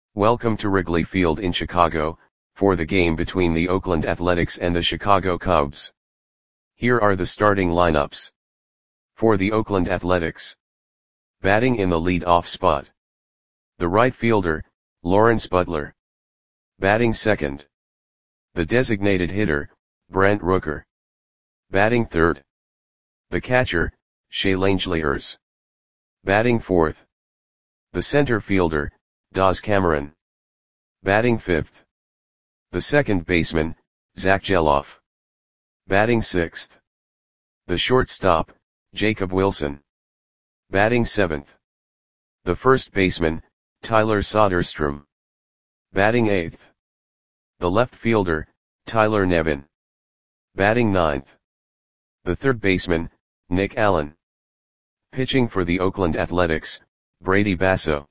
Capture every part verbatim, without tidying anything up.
Welcome to Wrigley Field in Chicago, for the game between the Oakland Athletics and the Chicago Cubs. Here are the starting lineups. For the Oakland Athletics. Batting in the lead-off spot. The right fielder, Lawrence Butler. Batting second. The designated hitter, Brent Rooker. Batting third. The catcher, Shea Langeliers. Batting fourth. The center fielder, Daz Cameron. Batting fifth. The second baseman, Zack Gelof. Batting sixth. The shortstop, Jacob Wilson. Batting seventh. The first baseman, Tyler Soderstrom. Batting eighth. The left fielder, Tyler Nevin. Batting ninth. The third baseman, Nick Allen. Pitching for the Oakland Athletics, Brady Basso.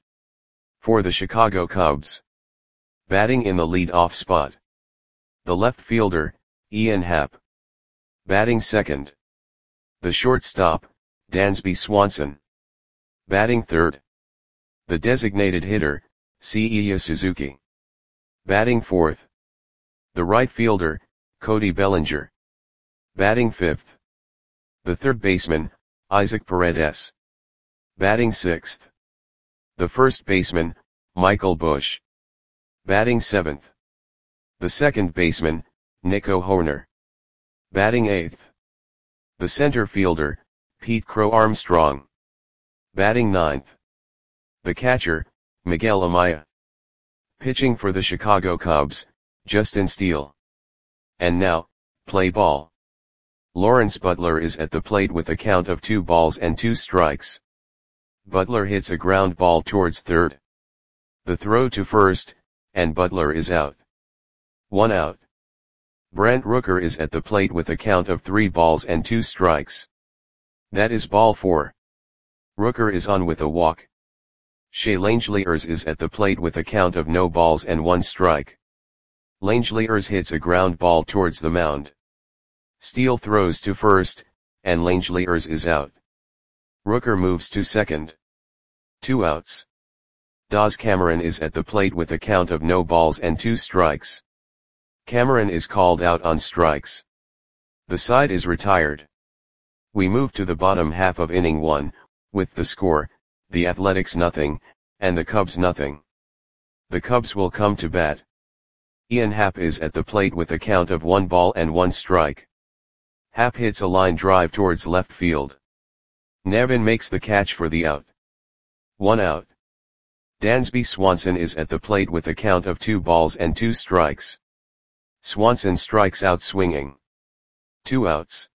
For the Chicago Cubs. Batting in the lead-off spot. The left fielder, Ian Happ. Batting second. The shortstop, Dansby Swanson. Batting third. The designated hitter, Seiya Suzuki. Batting fourth. The right fielder, Cody Bellinger. Batting fifth. The third baseman, Isaac Paredes. Batting sixth. The first baseman, Michael Busch. Batting seventh. The second baseman, Nico Hoerner. Batting eighth. The center fielder, Pete Crow Armstrong. Batting ninth. The catcher, Miguel Amaya. Pitching for the Chicago Cubs, Justin Steele. And now, play ball. Lawrence Butler is at the plate with a count of two balls and two strikes. Butler hits a ground ball towards third. The throw to first, and Butler is out. One out. Brent Rooker is at the plate with a count of three balls and two strikes. That is ball four. Rooker is on with a walk. Shea Langeliers is at the plate with a count of no balls and one strike. Langeliers hits a ground ball towards the mound. Steele throws to first, and Langeliers is out. Rooker moves to second. Two outs. Daz Cameron is at the plate with a count of no balls and two strikes. Cameron is called out on strikes. The side is retired. We move to the bottom half of inning one, with the score, the Athletics nothing, and the Cubs nothing. The Cubs will come to bat. Ian Happ is at the plate with a count of one ball and one strike. Happ hits a line drive towards left field. Nevin makes the catch for the out. One out. Dansby Swanson is at the plate with a count of two balls and two strikes. Swanson strikes out swinging. Two outs.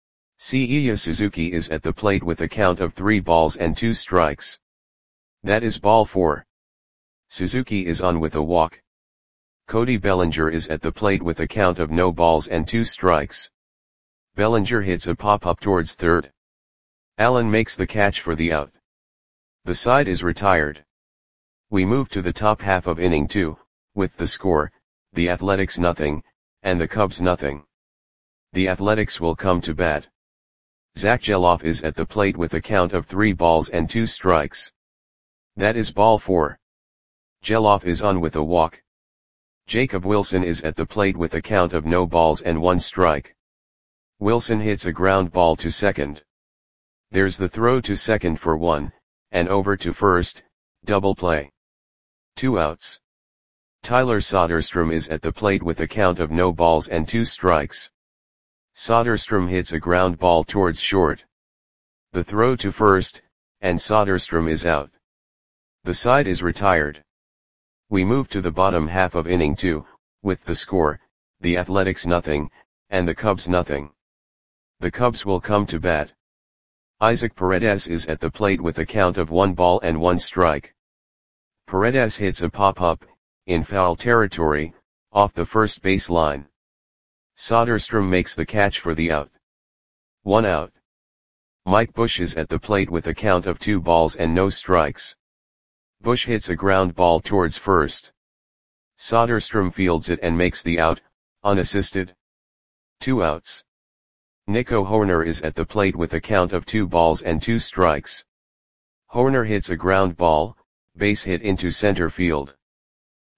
Seiya Suzuki is at the plate with a count of three balls and two strikes. That is ball four. Suzuki is on with a walk. Cody Bellinger is at the plate with a count of no balls and two strikes. Bellinger hits a pop-up towards third. Allen makes the catch for the out. The side is retired. We move to the top half of inning two, with the score, the Athletics nothing, and the Cubs nothing. The Athletics will come to bat. Zack Gelof is at the plate with a count of three balls and two strikes. That is ball four. Gelof is on with a walk. Jacob Wilson is at the plate with a count of no balls and one strike. Wilson hits a ground ball to second. There's the throw to second for one, and over to first, double play. Two outs. Tyler Soderstrom is at the plate with a count of no balls and two strikes. Soderstrom hits a ground ball towards short. The throw to first, and Soderstrom is out. The side is retired. We move to the bottom half of inning two, with the score, the Athletics nothing, and the Cubs nothing. The Cubs will come to bat. Isaac Paredes is at the plate with a count of one ball and one strike. Paredes hits a pop-up, in foul territory, off the first base line. Soderstrom makes the catch for the out. One out. Mike Busch is at the plate with a count of two balls and no strikes. Busch hits a ground ball towards first. Soderstrom fields it and makes the out, unassisted. Two outs. Nico Hoerner is at the plate with a count of two balls and two strikes. Hoerner hits a ground ball, base hit into center field.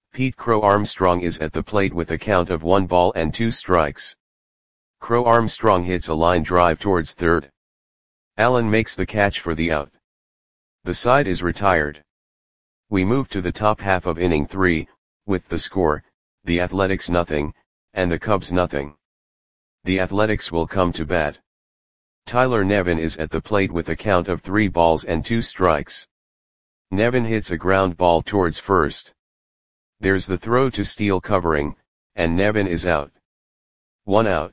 Pete Crow Armstrong is at the plate with a count of one ball and two strikes. Crow Armstrong hits a line drive towards third. Allen makes the catch for the out. The side is retired. We move to the top half of inning three, with the score, the Athletics nothing, and the Cubs nothing. The Athletics will come to bat. Tyler Nevin is at the plate with a count of three balls and two strikes. Nevin hits a ground ball towards first. There's the throw to Steele covering, and Nevin is out. One out.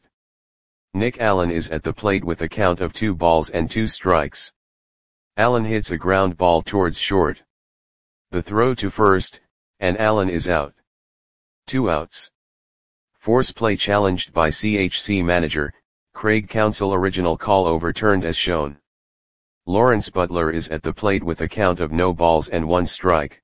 Nick Allen is at the plate with a count of two balls and two strikes. Allen hits a ground ball towards short. The throw to first, and Allen is out. Two outs. Force play challenged by C H C manager, Craig Counsell. Original call overturned as shown. Lawrence Butler is at the plate with a count of no balls and one strike.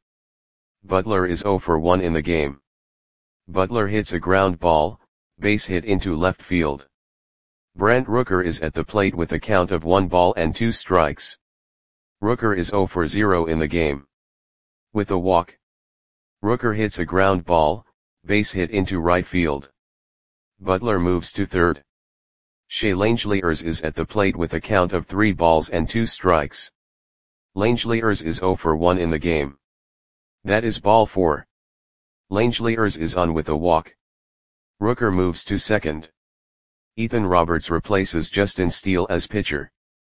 Butler is zero for one in the game. Butler hits a ground ball, base hit into left field. Brent Rooker is at the plate with a count of one ball and two strikes. Rooker is zero for zero in the game. With a walk. Rooker hits a ground ball, base hit into right field. Butler moves to third. Shea Langeliers is at the plate with a count of three balls and two strikes. Langeliers is zero for one in the game. That is ball four. Langeliers is on with a walk. Rooker moves to second. Ethan Roberts replaces Justin Steele as pitcher.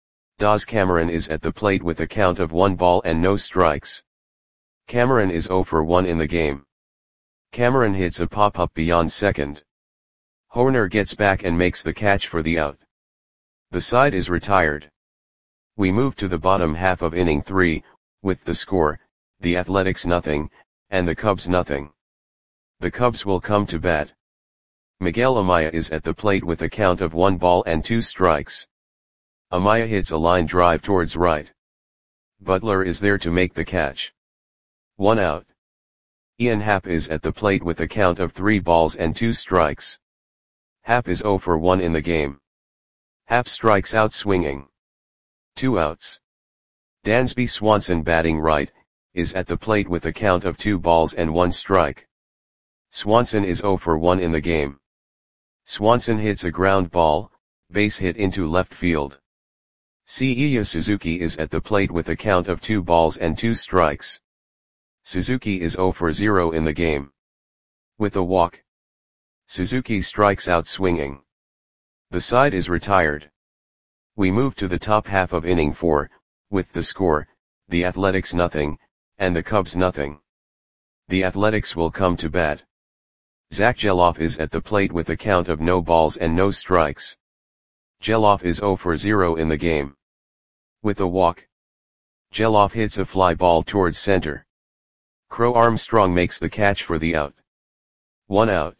Daz Cameron is at the plate with a count of one ball and no strikes. Cameron is zero for one in the game. Cameron hits a pop-up beyond second. Hoerner gets back and makes the catch for the out. The side is retired. We move to the bottom half of inning three, with the score, the Athletics nothing, and the Cubs nothing. The Cubs will come to bat. Miguel Amaya is at the plate with a count of one ball and two strikes. Amaya hits a line drive towards right. Butler is there to make the catch. One out. Ian Happ is at the plate with a count of three balls and two strikes. Happ is zero for one in the game. Happ strikes out swinging. Two outs. Dansby Swanson, batting right, is at the plate with a count of two balls and one strike. Swanson is zero for one in the game. Swanson hits a ground ball, base hit into left field. Seiya Suzuki is at the plate with a count of two balls and two strikes. Suzuki is zero for zero in the game. With a walk. Suzuki strikes out swinging. The side is retired. We move to the top half of inning four, with the score, the Athletics nothing, and the Cubs nothing. The Athletics will come to bat. Zach Geloff is at the plate with a count of no balls and no strikes. Geloff is zero for zero in the game. With a walk. Geloff hits a fly ball towards center. Crow Armstrong makes the catch for the out. One out.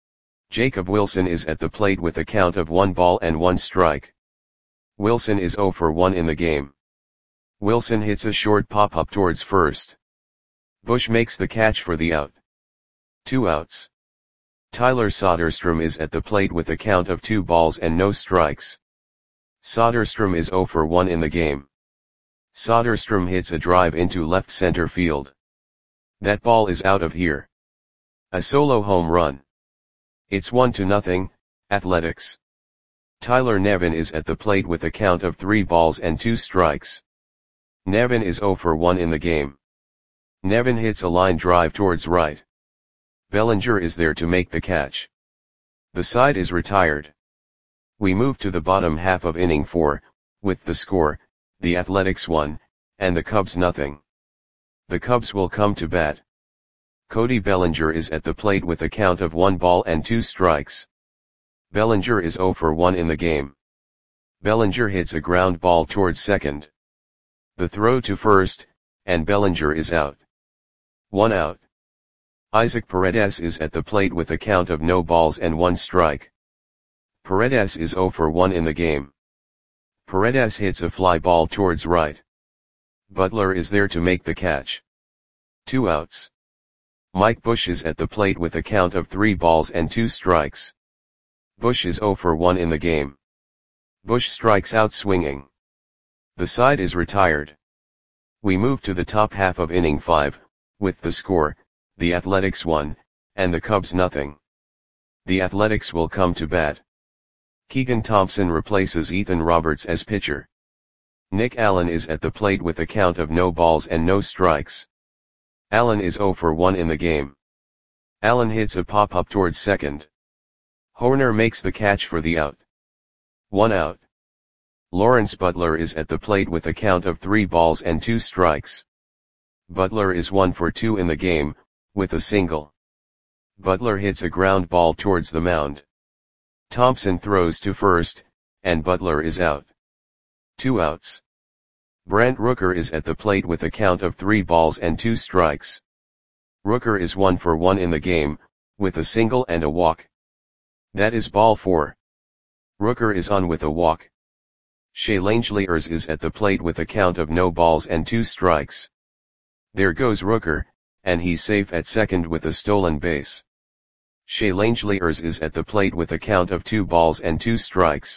Jacob Wilson is at the plate with a count of one ball and one strike. Wilson is zero for one in the game. Wilson hits a short pop-up towards first. Bush makes the catch for the out. Two outs. Tyler Soderstrom is at the plate with a count of two balls and no strikes. Soderstrom is zero for one in the game. Soderstrom hits a drive into left center field. That ball is out of here. A solo home run. It's one to nothing, Athletics. Tyler Nevin is at the plate with a count of three balls and two strikes. Nevin is zero for one in the game. Nevin hits a line drive towards right. Bellinger is there to make the catch. The side is retired. We move to the bottom half of inning four, with the score, the Athletics one, and the Cubs nothing. The Cubs will come to bat. Cody Bellinger is at the plate with a count of one ball and two strikes. Bellinger is zero for one in the game. Bellinger hits a ground ball towards second. The throw to first, and Bellinger is out. One out. Isaac Paredes is at the plate with a count of no balls and one strike. Paredes is zero for one in the game. Paredes hits a fly ball towards right. Butler is there to make the catch. Two outs. Mike Bush is at the plate with a count of three balls and two strikes. Bush is zero for one in the game. Bush strikes out swinging. The side is retired. We move to the top half of inning five, with the score, the Athletics one, and the Cubs nothing. The Athletics will come to bat. Keegan Thompson replaces Ethan Roberts as pitcher. Nick Allen is at the plate with a count of no balls and no strikes. Allen is oh for one in the game. Allen hits a pop-up towards second. Hoerner makes the catch for the out. One out. Lawrence Butler is at the plate with a count of three balls and two strikes. Butler is one for two in the game, with a single. Butler hits a ground ball towards the mound. Thompson throws to first, and Butler is out. Two outs. Brent Rooker is at the plate with a count of three balls and two strikes. Rooker is one for one in the game, with a single and a walk. That is ball four. Rooker is on with a walk. Shea Langeliers is at the plate with a count of no balls and two strikes. There goes Rooker, and he's safe at second with a stolen base. Shea Langeliers is at the plate with a count of two balls and two strikes.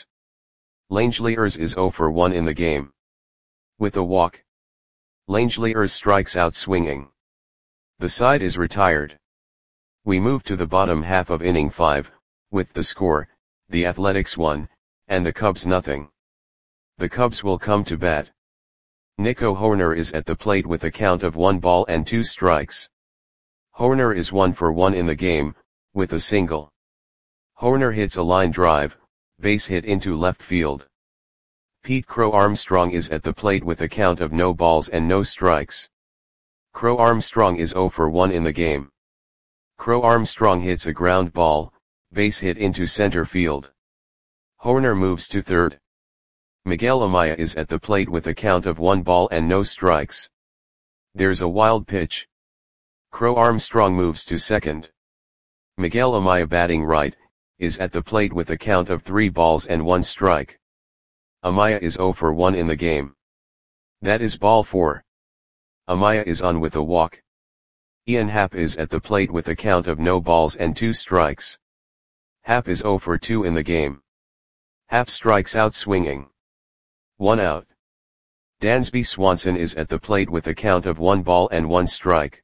Langeliers is oh for one in the game. With a walk. Langeliers strikes out swinging. The side is retired. We move to the bottom half of inning five, with the score, the Athletics one, and the Cubs nothing. The Cubs will come to bat. Nico Hoerner is at the plate with a count of one ball and two strikes. Hoerner is one for one in the game, with a single. Hoerner hits a line drive, base hit into left field. Pete Crow Armstrong is at the plate with a count of no balls and no strikes. Crow Armstrong is oh for one in the game. Crow Armstrong hits a ground ball, base hit into center field. Hoerner moves to third. Miguel Amaya is at the plate with a count of one ball and no strikes. There's a wild pitch. Crow Armstrong moves to second. Miguel Amaya, batting right, is at the plate with a count of three balls and one strike. Amaya is oh for one in the game. That is ball four. Amaya is on with a walk. Ian Happ is at the plate with a count of no balls and two strikes. Happ is oh for two in the game. Happ strikes out swinging. One out. Dansby Swanson is at the plate with a count of one ball and one strike.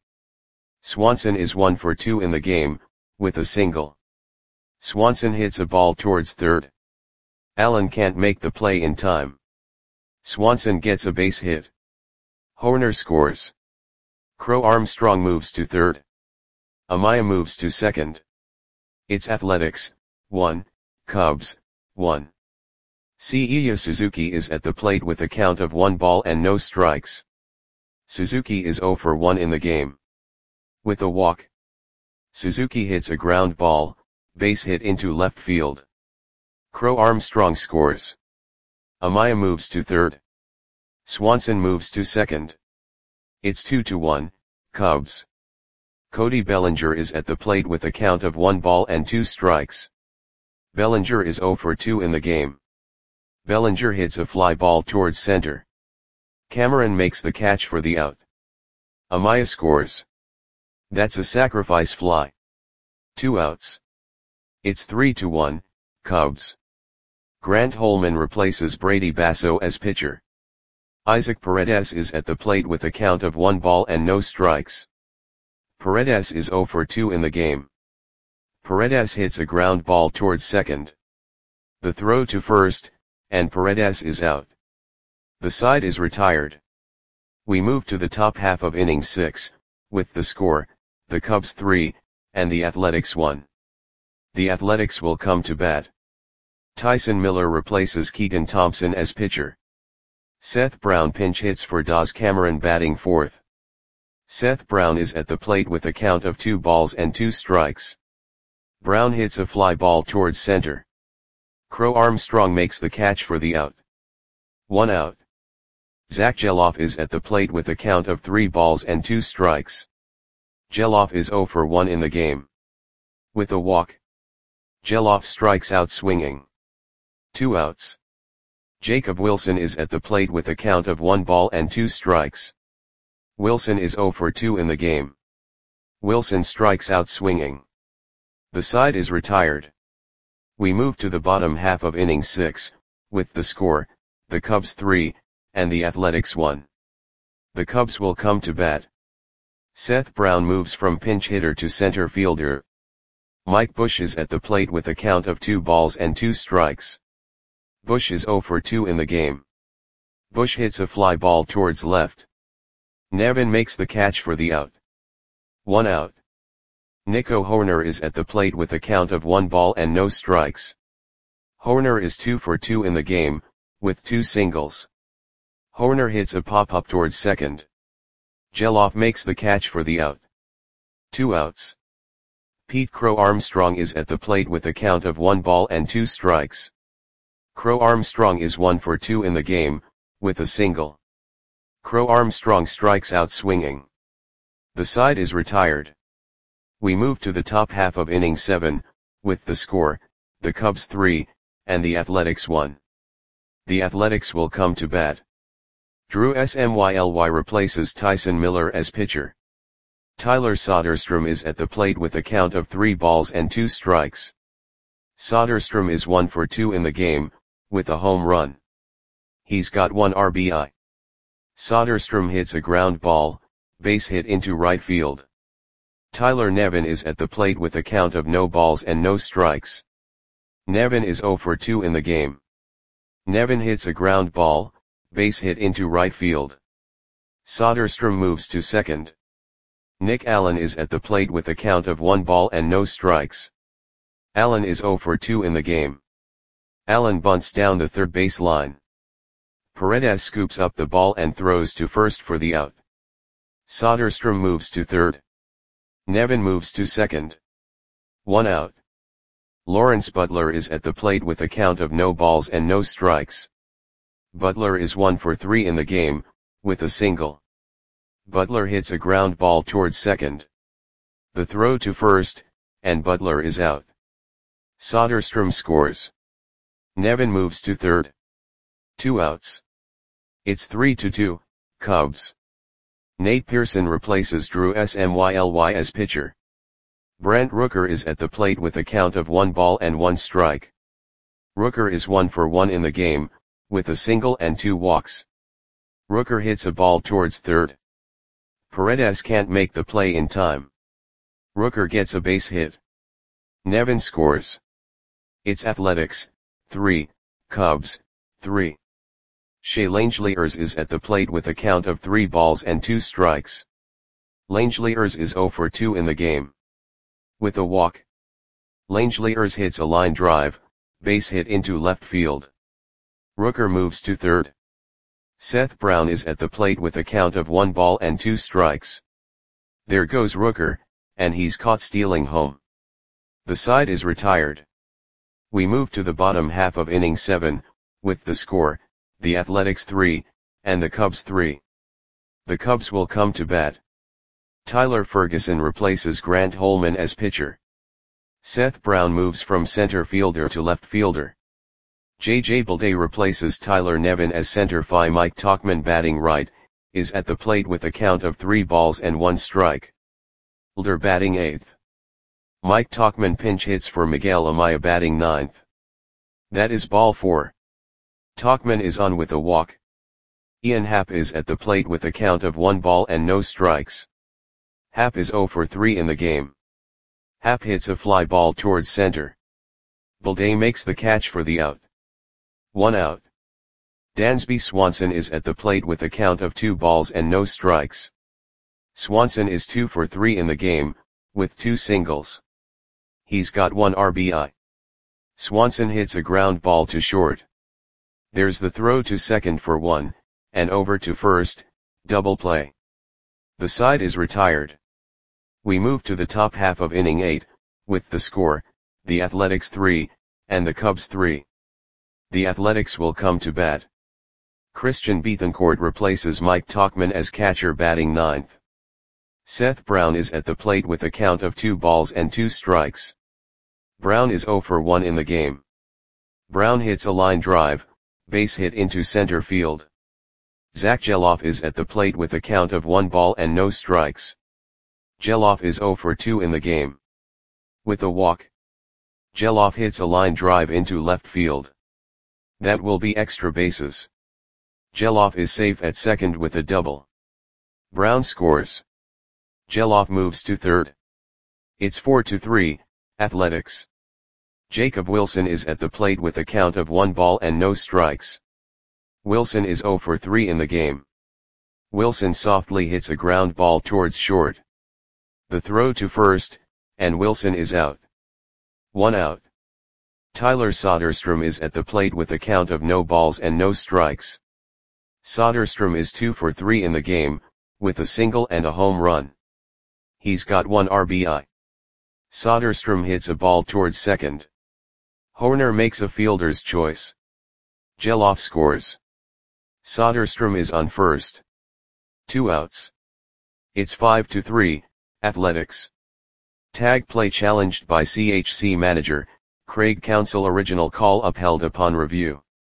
Swanson is one for two in the game, with a single. Swanson hits a ball towards third. Allen can't make the play in time. Swanson gets a base hit. Hoerner scores. Crow Armstrong moves to third. Amaya moves to second. It's Athletics, one, Cubs, one. Seiya Suzuki is at the plate with a count of one ball and no strikes. Suzuki is oh for one in the game. With a walk. Suzuki hits a ground ball, base hit into left field. Crow Armstrong scores. Amaya moves to third. Swanson moves to second. It's two to one, Cubs. Cody Bellinger is at the plate with a count of one ball and two strikes. Bellinger is oh for two in the game. Bellinger hits a fly ball towards center. Cameron makes the catch for the out. Amaya scores. That's a sacrifice fly. Two outs. It's three to one, Cubs. Grant Holman replaces Brady Basso as pitcher. Isaac Paredes is at the plate with a count of one ball and no strikes. Paredes is oh for two in the game. Paredes hits a ground ball towards second. The throw to first, and Paredes is out. The side is retired. We move to the top half of inning six, with the score, the Cubs three, and the Athletics one. The Athletics will come to bat. Tyson Miller replaces Keegan Thompson as pitcher. Seth Brown pinch hits for Daz Cameron, batting fourth. Seth Brown is at the plate with a count of two balls and two strikes. Brown hits a fly ball towards center. Crow Armstrong makes the catch for the out. One out. Zach Geloff is at the plate with a count of three balls and two strikes. Geloff is oh for one in the game. With a walk. Geloff strikes out swinging. Two outs. Jacob Wilson is at the plate with a count of one ball and two strikes. Wilson is oh for two in the game. Wilson strikes out swinging. The side is retired. We move to the bottom half of inning six, with the score, the Cubs three, and the Athletics one. The Cubs will come to bat. Seth Brown moves from pinch hitter to center fielder. Mike Bush is at the plate with a count of two balls and two strikes. Bush is oh for two in the game. Bush hits a fly ball towards left. Nevin makes the catch for the out. One out. Nico Hoerner is at the plate with a count of one ball and no strikes. Hoerner is two for two in the game, with two singles. Hoerner hits a pop-up towards second. Geloff makes the catch for the out. Two outs. Pete Crow Armstrong is at the plate with a count of one ball and two strikes. Crow Armstrong is one for two in the game, with a single. Crow Armstrong strikes out swinging. The side is retired. We move to the top half of inning seven, with the score, the Cubs three, and the Athletics one. The Athletics will come to bat. Drew Smyly replaces Tyson Miller as pitcher. Tyler Soderstrom is at the plate with a count of three balls and two strikes. Soderstrom is one for two in the game, with a home run. He's got one R B I. Soderstrom hits a ground ball, base hit into right field. Tyler Nevin is at the plate with a count of no balls and no strikes. Nevin is oh for two in the game. Nevin hits a ground ball, base hit into right field. Soderstrom moves to second. Nick Allen is at the plate with a count of one ball and no strikes. Allen is oh for two in the game. Allen bunts down the third base line. Paredes scoops up the ball and throws to first for the out. Soderstrom moves to third. Nevin moves to second. One out. Lawrence Butler is at the plate with a count of no balls and no strikes. Butler is one for three in the game, with a single. Butler hits a ground ball towards second. The throw to first, and Butler is out. Soderstrom scores. Nevin moves to third. Two outs. It's three to two, Cubs. Nate Pearson replaces Drew Smyly as pitcher. Brent Rooker is at the plate with a count of one ball and one strike. Rooker is one for one in the game, with a single and two walks. Rooker hits a ball towards third. Paredes can't make the play in time. Rooker gets a base hit. Nevin scores. It's Athletics, three, Cubs, three. Shea Langeliers is at the plate with a count of three balls and two strikes. Langeliers is oh for two in the game. With a walk. Langeliers hits a line drive, base hit into left field. Rooker moves to third. Seth Brown is at the plate with a count of one ball and two strikes. There goes Rooker, and he's caught stealing home. The side is retired. We move to the bottom half of inning seven, with the score, the Athletics three, and the Cubs three. The Cubs will come to bat. Tyler Ferguson replaces Grant Holman as pitcher. Seth Brown moves from center fielder to left fielder. J J Bleday replaces Tyler Nevin as center fielder. Mike Tauchman batting right, is at the plate with a count of three balls and one strike. Elder batting eighth. Mike Tauchman pinch hits for Miguel Amaya batting ninth. That is ball four. Tauchman is on with a walk. Ian Happ is at the plate with a count of one ball and no strikes. Happ is oh for three in the game. Happ hits a fly ball towards center. Bleday makes the catch for the out. One out. Dansby Swanson is at the plate with a count of two balls and no strikes. Swanson is two for three in the game, with two singles. He's got one R B I. Swanson hits a ground ball to short. There's the throw to second for one, and over to first, double play. The side is retired. We move to the top half of inning eight, with the score, the Athletics three, and the Cubs three. The Athletics will come to bat. Christian Bethancourt replaces Mike Tauchman as catcher batting ninth. Seth Brown is at the plate with a count of two balls and two strikes. Brown is oh for one in the game. Brown hits a line drive, base hit into center field. Zach Geloff is at the plate with a count of one ball and no strikes. Geloff is oh for two in the game. With a walk. Geloff hits a line drive into left field. That will be extra bases. Geloff is safe at second with a double. Brown scores. Geloff moves to third. It's four to three, Athletics. Jacob Wilson is at the plate with a count of one ball and no strikes. Wilson is zero for three in the game. Wilson softly hits a ground ball towards short. The throw to first, and Wilson is out. One out. Tyler Soderstrom is at the plate with a count of no balls and no strikes. Soderstrom is two for three in the game, with a single and a home run. He's got one R B I. Soderstrom hits a ball towards second. Horner makes a fielder's choice. Geloff scores. Soderstrom is on first. Two outs. It's five to three, Athletics. Tag play challenged by C H C manager, Craig Counsell. Original call upheld upon review.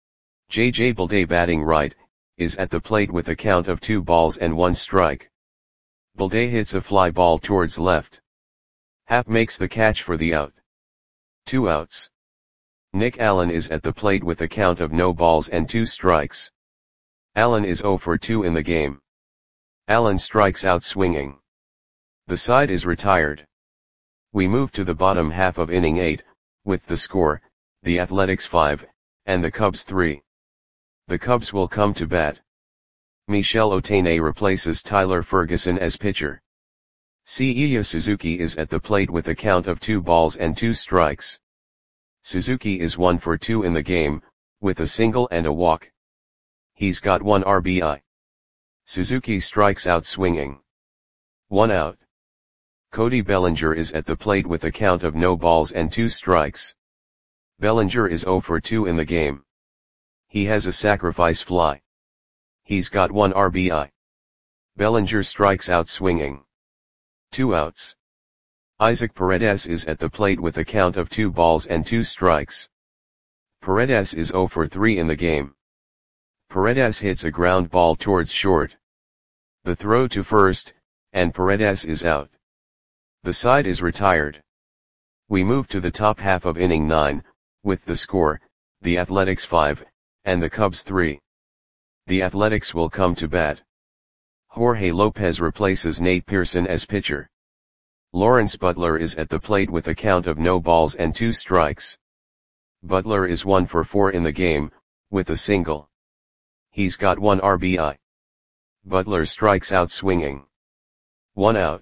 J J Bleday, batting right, is at the plate with a count of two balls and one strike. Bleday hits a fly ball towards left. Happ makes the catch for the out. Two outs. Nick Allen is at the plate with a count of no balls and two strikes. Allen is zero for two in the game. Allen strikes out swinging. The side is retired. We move to the bottom half of inning eight, with the score, the Athletics five, and the Cubs three. The Cubs will come to bat. Michel Otane replaces Tyler Ferguson as pitcher. Seiya Suzuki is at the plate with a count of two balls and two strikes. Suzuki is one for two in the game, with a single and a walk. He's got one R B I. Suzuki strikes out swinging. One out. Cody Bellinger is at the plate with a count of no balls and two strikes. Bellinger is zero for two in the game. He has a sacrifice fly. He's got one R B I. Bellinger strikes out swinging. Two outs. Isaac Paredes is at the plate with a count of two balls and two strikes. Paredes is zero for three in the game. Paredes hits a ground ball towards short. The throw to first, and Paredes is out. The side is retired. We move to the top half of inning nine, with the score, the Athletics five, and the Cubs three. The Athletics will come to bat. Jorge Lopez replaces Nate Pearson as pitcher. Lawrence Butler is at the plate with a count of no balls and two strikes. Butler is one for four in the game, with a single. He's got one R B I. Butler strikes out swinging. One out.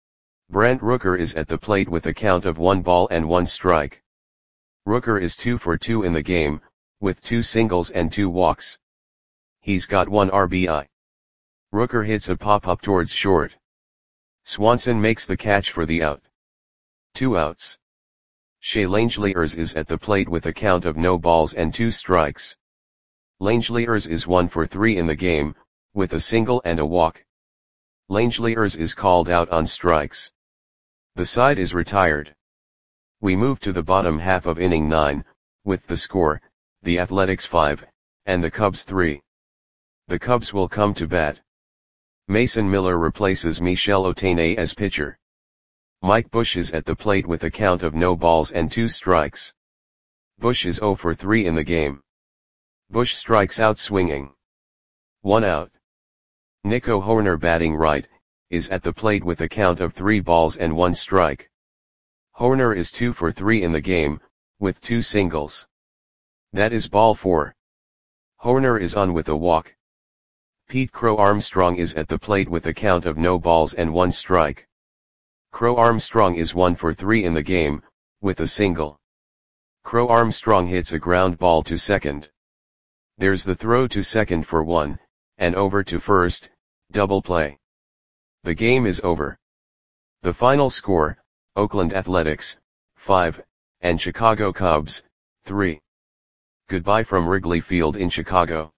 Brent Rooker is at the plate with a count of one ball and one strike. Rooker is two for two in the game, with two singles and two walks. He's got one R B I. Rooker hits a pop-up towards short. Swanson makes the catch for the out. Two outs. Shea Langeliers is at the plate with a count of no balls and two strikes. Langeliers is one for three in the game, with a single and a walk. Langeliers is called out on strikes. The side is retired. We move to the bottom half of inning nine, with the score, the Athletics five, and the Cubs three. The Cubs will come to bat. Mason Miller replaces Michel Otane as pitcher. Mike Bush is at the plate with a count of no balls and two strikes. Bush is zero for three in the game. Bush strikes out swinging. One out. Nico Hoerner, batting right, is at the plate with a count of three balls and one strike. Hoerner is two for three in the game, with two singles. That is ball four. Hoerner is on with a walk. Pete Crow Armstrong is at the plate with a count of no balls and one strike. Crow Armstrong is one for three in the game, with a single. Crow Armstrong hits a ground ball to second. There's the throw to second for one, and over to first, double play. The game is over. The final score, Oakland Athletics, five, and Chicago Cubs, three. Goodbye from Wrigley Field in Chicago.